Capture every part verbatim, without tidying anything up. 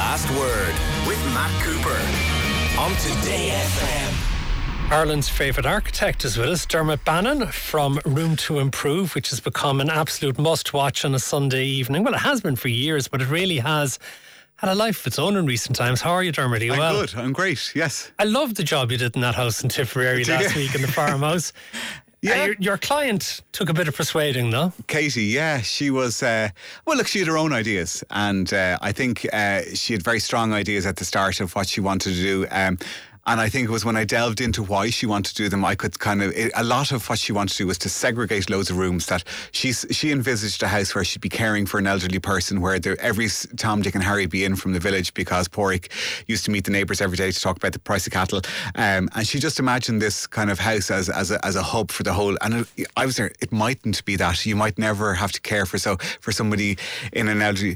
Last Word with Matt Cooper on Today F M. Ireland's favourite architect is with us, Dermot Bannon from Room to Improve, which has become an absolute must-watch on a Sunday evening. Well, it has been for years, but it really has had a life of its own in recent times. How are you, Dermot? Are you I'm well? good. I'm great, yes. I love the job you did in that house in Tipperary last week in the farmhouse. Yeah. Uh, your, your client took a bit of persuading, though. Katie, yeah, she was, uh, well, look, she had her own ideas. And uh, I think uh, she had very strong ideas at the start of what she wanted to do. Um, And I think it was when I delved into why she wanted to do them, I could kind of, it, a lot of what she wanted to do was to segregate loads of rooms, that she's, she envisaged a house where she'd be caring for an elderly person, where there, every Tom, Dick and Harry be in from the village, because Porrick used to meet the neighbours every day to talk about the price of cattle. Um, and she just imagined this kind of house as, as, a, as a hub for the whole. And it, I was there, it mightn't be that. You might never have to care for, so, for somebody in an elderly,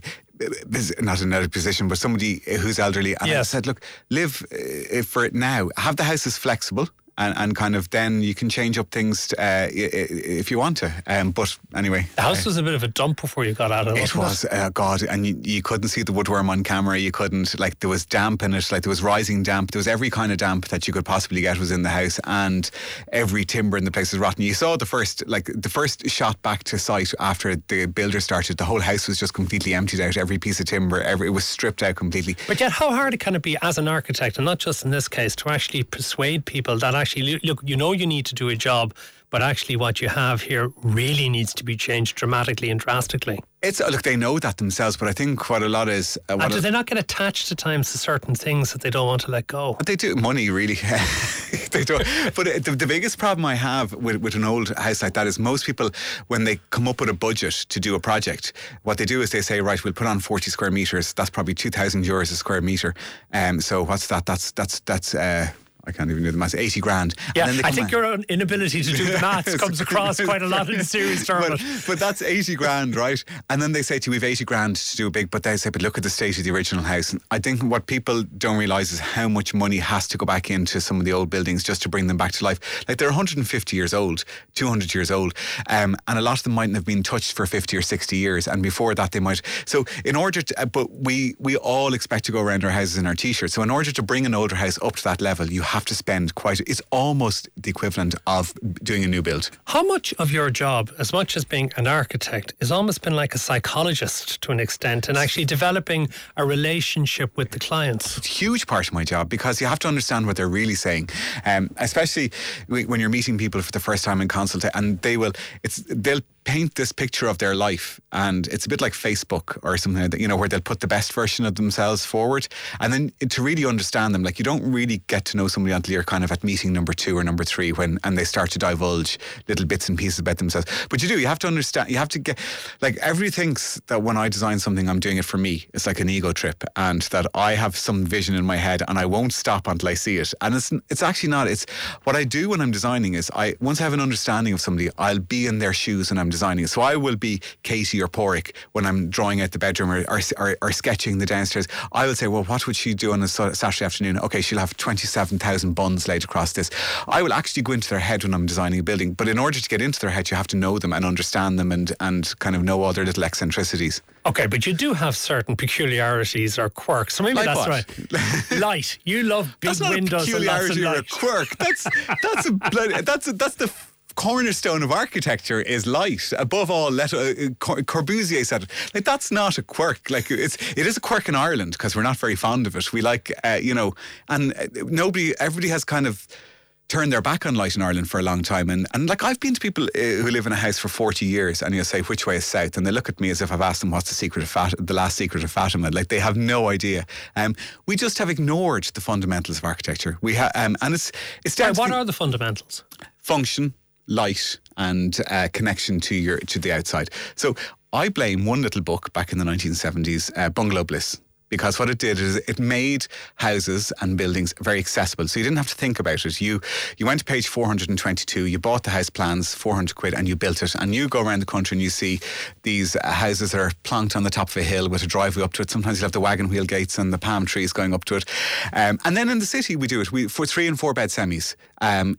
not in another position, but somebody who's elderly. And yes. I said, look, live uh, for it now. Have the house as flexible, and, and kind of then you can change up things uh, if you want to. Um, but anyway. The house uh, was a bit of a dump before you got at it, It wasn't was, it? uh, God, and you, you couldn't see the woodworm on camera. You couldn't, like, there was damp in it, like there was rising damp. There was every kind of damp that you could possibly get was in the house, and every timber in the place was rotten. You saw the first, like, the first shot back to site after the builder started, the whole house was just completely emptied out. Every piece of timber, every, it was stripped out completely. But yet, how hard it can it be as an architect, and not just in this case, to actually persuade people that actually, look, you know you need to do a job, but actually what you have here really needs to be changed dramatically and drastically. It's, look, they know that themselves, but I think what a lot is... Uh, what and do they not get attached at times to certain things that they don't want to let go? They do. Money, really. They do. But the, the biggest problem I have with, with an old house like that is most people, when they come up with a budget to do a project, what they do is they say, right, we'll put on forty square metres. That's probably two thousand euros a square metre. Um, so what's that? That's... that's, that's uh, I can't even do the maths, eighty grand. Yeah, I think your own inability to do the maths comes across quite a lot in the series, Dermot. But, but that's eighty grand, right? And then they say to you, we've eighty grand to do a big, but they say, but look at the state of the original house. And I think what people don't realise is how much money has to go back into some of the old buildings just to bring them back to life. Like, they're one hundred fifty years old, two hundred years old, um, and a lot of them mightn't have been touched for fifty or sixty years, and before that they might. So in order to, uh, but we, we all expect to go around our houses in our t-shirts. So in order to bring an older house up to that level, you have to spend quite, it's almost the equivalent of doing a new build. How much of your job, as much as being an architect, has almost been like a psychologist to an extent, and actually developing a relationship with the clients? It's a huge part of my job, because you have to understand what they're really saying, um, especially when you're meeting people for the first time in consult, and they will, it's they'll paint this picture of their life, and it's a bit like Facebook or something like that, you know, where they'll put the best version of themselves forward, and then to really understand them, like, you don't really get to know somebody until you're kind of at meeting number two or number three, when and they start to divulge little bits and pieces about themselves. But you do, you have to understand, you have to get, like, everybody thinks that when I design something, I'm doing it for me. It's like an ego trip, and that I have some vision in my head and I won't stop until I see it. And it's it's actually not. It's what I do when I'm designing is, I once I have an understanding of somebody, I'll be in their shoes when I'm designing it. So I will be Katie or Porrick when I'm drawing out the bedroom or, or, or, or sketching the downstairs. I will say, well, what would she do on a Saturday afternoon? Okay, she'll have twenty-seven thousand buns laid across this. I will actually go into their head when I'm designing a building, but in order to get into their head, you have to know them and understand them, and, and kind of know all their little eccentricities. Okay, but you do have certain peculiarities or quirks. So maybe like that's what? right. Light. You love big that's not windows a peculiarity and or lots a of light. quirk. That's that's a bloody, that's a, that's the cornerstone of architecture is light. Above all, let, uh, Corbusier said it. Like, that's not a quirk. Like, it's it is a quirk in Ireland because we're not very fond of it. We like, uh, you know, and nobody, everybody has kind of turned their back on light in Ireland for a long time. And, and like, I've been to people uh, who live in a house for forty years, and you'll say, which way is south? And they look at me as if I've asked them what's the secret of Fat- the last secret of Fatima. Like, they have no idea. Um, we just have ignored the fundamentals of architecture. We ha- um, and it's it's down Right, to what the are the fundamentals? function, light, and uh, connection to your to the outside. So I blame one little book back in the nineteen seventies, uh, Bungalow Bliss. Because what it did is it made houses and buildings very accessible. So you didn't have to think about it. You you went to page four hundred twenty-two, you bought the house plans, four hundred quid, and you built it. And you go around the country and you see these uh, houses that are plonked on the top of a hill with a driveway up to it. Sometimes you'll have the wagon wheel gates and the palm trees going up to it. Um, and then in the city we do it we, for three and four bed semis. Um,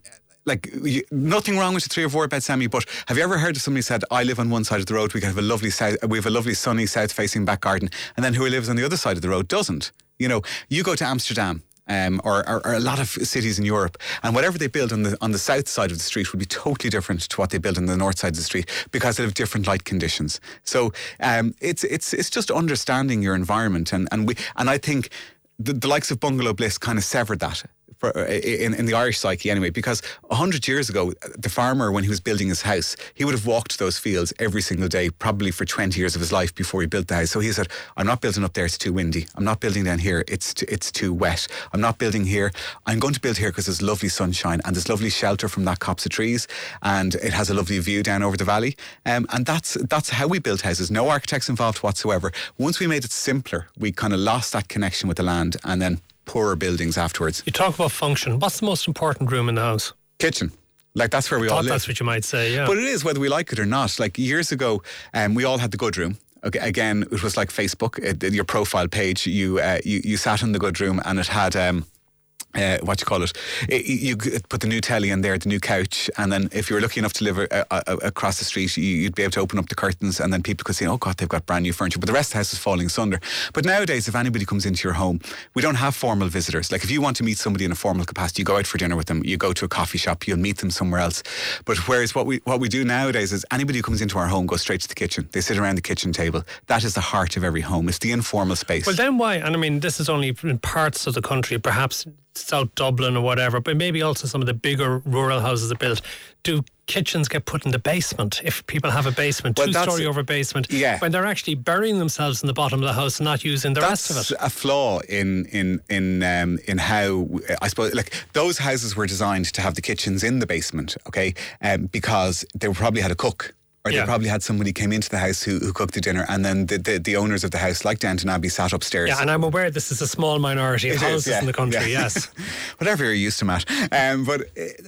like you, nothing wrong with a three or four bed semi, but have you ever heard of somebody said, I live on one side of the road, we have a lovely south, we have a lovely sunny south facing back garden, and then who lives on the other side of the road doesn't? You know, you go to Amsterdam, Um, or, or, or a lot of cities in Europe, and whatever they build on the on the south side of the street would be totally different to what they build on the north side of the street, because they have different light conditions. So um, it's it's it's just understanding your environment, and and we and I think the, the likes of Bungalow Bliss kind of severed that. For, in, in the Irish psyche anyway, because a hundred years ago, the farmer, when he was building his house, he would have walked those fields every single day, probably for twenty years of his life before he built the house. So he said, I'm not building up there, it's too windy. I'm not building down here, it's too, it's too wet. I'm not building here, I'm going to build here because there's lovely sunshine and there's lovely shelter from that copse of trees, and it has a lovely view down over the valley. Um, and that's that's how we build houses. No architects involved whatsoever. Once we made it simpler, we kind of lost that connection with the land, and then poorer buildings afterwards. You talk about function. What's the most important room in the house? Kitchen. Like, that's where we I all thought live. That's what you might say, yeah. But it is, whether we like it or not. Like, years ago, um, we all had the good room. Okay, again, it was like Facebook. It, your profile page, you, uh, you you sat in the good room, and it had... Um, Uh, what you call it, it, you put the new telly in there, the new couch, and then if you were lucky enough to live uh, uh, across the street, you, you'd be able to open up the curtains, and then people could say, oh God, they've got brand new furniture, but the rest of the house is falling asunder. But nowadays, if anybody comes into your home, we don't have formal visitors. Like, if you want to meet somebody in a formal capacity, you go out for dinner with them, you go to a coffee shop, you'll meet them somewhere else. But whereas what we what we do nowadays is anybody who comes into our home goes straight to the kitchen. They sit around the kitchen table. That is the heart of every home. It's the informal space. Well, then why? And I mean, this is only in parts of the country, perhaps South Dublin or whatever, but maybe also some of the bigger rural houses are built. Do kitchens get put in the basement if people have a basement, well, two-story over basement, yeah. when they're actually burying themselves in the bottom of the house and not using the that's rest of it? A flaw in in in um, in how, I suppose, like, those houses were designed to have the kitchens in the basement, okay, um, because they probably had a cook. Or they yeah. probably had somebody came into the house who, who cooked the dinner, and then the, the, the owners of the house, like Downton Abbey, sat upstairs. Yeah, and I'm aware this is a small minority of it houses is, yeah, in the country, yeah. yes. Whatever you're used to, Matt. Um, but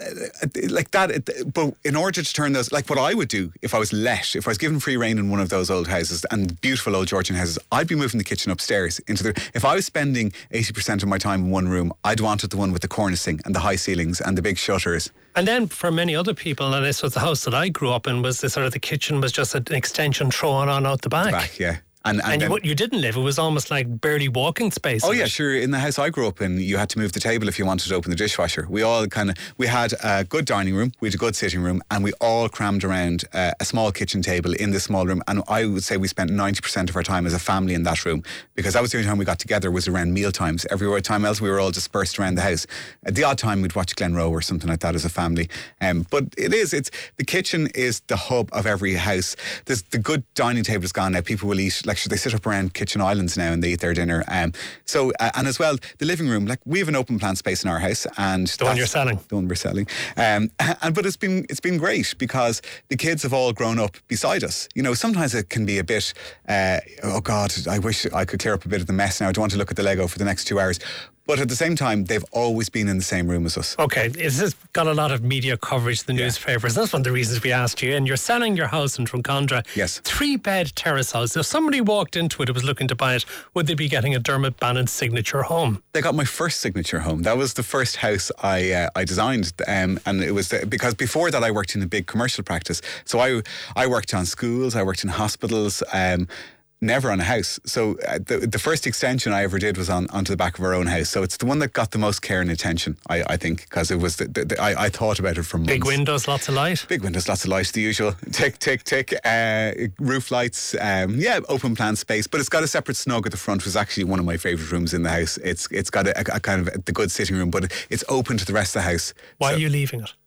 uh, like that, but in order to turn those, like what I would do if I was let, if I was given free reign in one of those old houses, and beautiful old Georgian houses, I'd be moving the kitchen upstairs into the, if I was spending eighty percent of my time in one room, I'd wanted the one with the cornicing and the high ceilings and the big shutters. And then for many other people, and this was the house that I grew up in, was the sort of the kitchen was just an extension thrown on out the back. The back, yeah. And, and, and then, you, you didn't live, it was almost like barely walking space. Oh yeah, sure. In the house I grew up in, you had to move the table if you wanted to open the dishwasher. We all kind of, we had a good dining room, we had a good sitting room, and we all crammed around uh, a small kitchen table in the small room. And I would say we spent ninety percent of our time as a family in that room, because that was the only time we got together, was around meal times. Every time else we were all dispersed around the house. At the odd time we'd watch Glenroe or something like that as a family. Um, but it is, it's, the kitchen is the hub of every house. There's the good dining table is gone now. People will eat, like, should they sit up around kitchen islands now and they eat their dinner. Um, so, uh, and as well, the living room, like, we have an open plan space in our house, and the one you're selling, the one we're selling. Um, and but it's been it's been great because the kids have all grown up beside us. You know, sometimes it can be a bit, uh, oh God, I wish I could clear up a bit of the mess now. I don't want to look at the Lego for the next two hours. But at the same time, they've always been in the same room as us. Okay, this has got a lot of media coverage, the yeah. newspapers. That's one of the reasons we asked you. And you're selling your house in Drumcondra. Yes. Three-bed terrace house. If somebody walked into it and was looking to buy it, would they be getting a Dermot Bannon signature home? They got my first signature home. That was the first house I uh, I designed. Um, and it was the, because before that I worked in a big commercial practice. So I, I worked on schools, I worked in hospitals, um, never on a house. So uh, the the first extension I ever did was on onto the back of our own house. So it's the one that got the most care and attention, I, I think, because it was the, the, the, I, I thought about it for months. Big windows, lots of light. Big windows, lots of light, the usual tick, tick, tick. Uh, roof lights, um, yeah, open plan space. But it's got a separate snug at the front, which is actually one of my favourite rooms in the house. It's it's got a, a, a kind of the good sitting room, but it's open to the rest of the house. Why so, are you leaving it?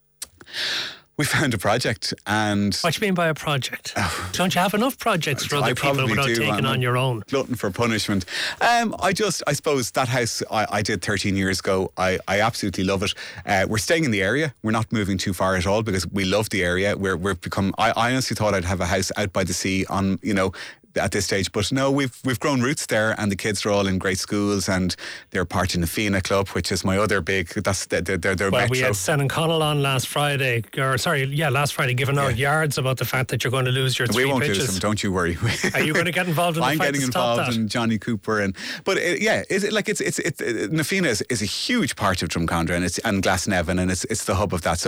We found a project, and what do you mean by a project? Oh, don't you have enough projects for other I people without do. taking I'm on your own? Glutton for punishment. Um, I just, I suppose that house I, I did thirteen years ago. I, I absolutely love it. Uh, we're staying in the area. We're not moving too far at all because we love the area. We're we're become. I, I honestly thought I'd have a house out by the sea on, you know, at this stage, but no, we've we've grown roots there, and the kids are all in great schools, and they're part in the Fina Club, which is my other big. That's their their, their well, metro. we had Senan Connell on last Friday, or sorry, yeah, last Friday, giving out yeah. yards about the fact that you're going to lose your three we won't pitches. lose them, don't you worry. Are you going to get involved in the I'm fight getting to stop involved that? in Johnny Cooper, and but it, yeah, it's like it's it's it's uh, Nafina is, is a huge part of Drumcondra, and it's and Glasnevin, and it's it's the hub of that. So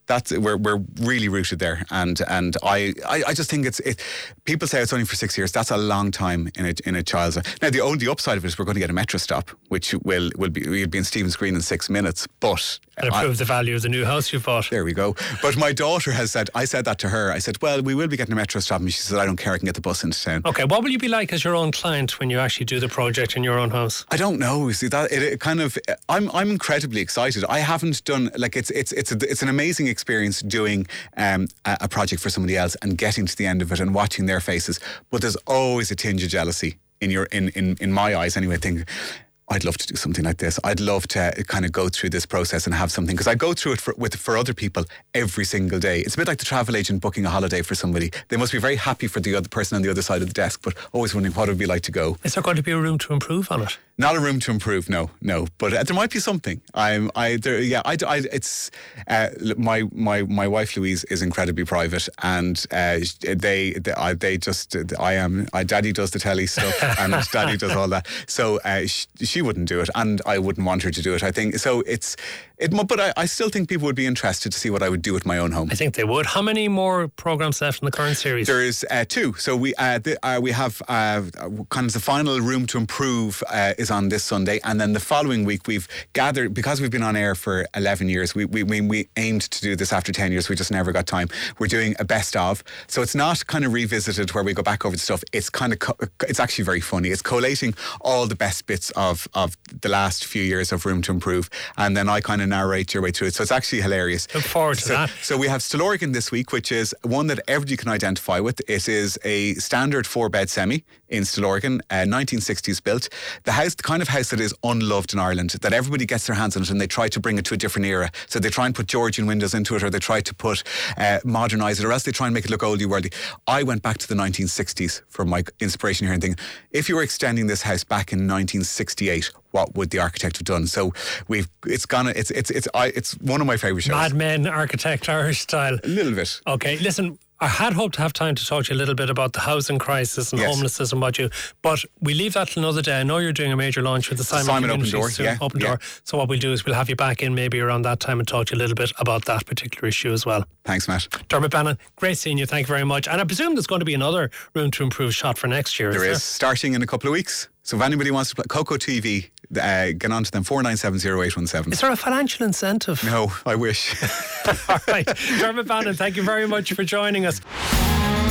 That's we're we're really rooted there, and and I, I, I just think it's it. People say it's only for six years. That's a long time in a in a child's life. Now the only upside of it is we're going to get a metro stop, which will will be we'll be in Stephen's Green in six minutes. But and improve the value of the new house you've bought. There we go. But my daughter has said, I said that to her. I said, well, we will be getting a metro stop, and she said, I don't care. I can get the bus into town. Okay, what will you be like as your own client when you actually do the project in your own house? I don't know. See that it, it kind of. I'm I'm incredibly excited. I haven't done like it's it's it's a, it's an amazing experience doing um, a, a project for somebody else and getting to the end of it and watching their faces. But there's always a tinge of jealousy in your in in, in my eyes anyway. Think, I'd love to do something like this. I'd love to kind of go through this process and have something, because I go through it for, with for other people every single day. It's a bit like the travel agent booking a holiday for somebody. They must be very happy for the other person on the other side of the desk, but always wondering what it would be like to go. Is there going to be a room to improve on it? Not a room to improve, no, no. But uh, there might be something. I'm, I, there, yeah, I, I, it's uh, my my my wife Louise is incredibly private, and uh, they they, I, they just I am. I, Daddy does the telly stuff, and Daddy does all that. So uh, she, she wouldn't do it, and I wouldn't want her to do it. I think so. It's it, but I, I still think people would be interested to see what I would do with my own home. I think they would. How many more programs left in the current series? There is uh, two. So we uh, the, uh, we have uh, kind of the final room to improve. Uh, is on this Sunday, and then the following week we've gathered, because we've been on air for eleven years, we we we, we aimed to do this after ten years, we just never got time. We're doing a best of, so it's not kind of revisited where we go back over the stuff. It's kind of co- it's actually very funny. It's collating all the best bits of of the last few years of Room to Improve, and then I kind of narrate your way through it, so it's actually hilarious. Look forward to so, that. So we have Stillorgan this week, which is one that everybody can identify with. It is a standard four bed semi in Stillorgan, uh, nineteen sixties built. The house, the kind of house that is unloved in Ireland, that everybody gets their hands on it and they try to bring it to a different era. So they try and put Georgian windows into it, or they try to put uh, modernise it, or else they try and make it look oldie worldy. I went back to the nineteen sixties for my inspiration here and thinking, if you were extending this house back in nineteen sixty-eight, what would the architect have done? So we've it's gonna it's it's it's I, it's one of my favourite shows. Mad Men, Architect, Irish style. A little bit. Okay, listen. I had hoped to have time to talk to you a little bit about the housing crisis and yes. homelessness and what you, but we leave that till another day. I know you're doing a major launch with the Simon, Simon Open Door, soon, yeah, Open yeah. Door. So what we'll do is we'll have you back in maybe around that time and talk to you a little bit about that particular issue as well. Thanks, Matt. Dermot Bannon, great seeing you. Thank you very much. And I presume there's going to be another Room to Improve shot for next year. There is, is, starting in a couple of weeks. So if anybody wants to play Coco T V, uh, get on to them, four nine seven zero eight one seven. Is there a financial incentive? No, I wish. All right. Dermot Bannon, thank you very much for joining us.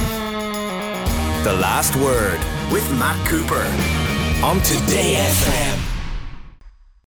The Last Word with Matt Cooper on Today F M.